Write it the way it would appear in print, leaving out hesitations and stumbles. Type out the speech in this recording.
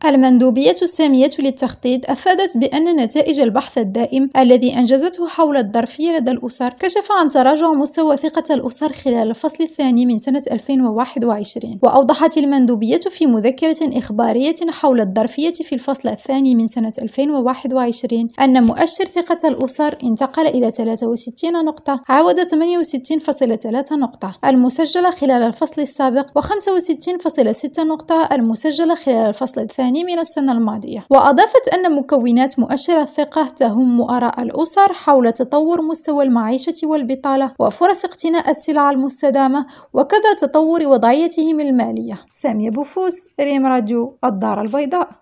المندوبية السامية للتخطيط أفادت بأن نتائج البحث الدائم الذي أنجزته حول الظرفية لدى الأسر كشف عن تراجع مستوى ثقة الأسر خلال الفصل الثاني من سنة 2021. وأوضحت المندوبية في مذكرة إخبارية حول الظرفية في الفصل الثاني من سنة 2021 أن مؤشر ثقة الأسر انتقل إلى 63 نقطة عوض 68.3 نقطة المسجلة خلال الفصل السابق و65.6 نقطة المسجلة خلال الفصل الثاني من السنة الماضية. وأضافت أن مكونات مؤشر الثقة تهم آراء الأسر حول تطور مستوى المعيشة والبطالة وفرص اقتناء السلع المستدامة وكذا تطور وضعيتهم المالية. سامية بوفوس، ريم راديو، الدار البيضاء.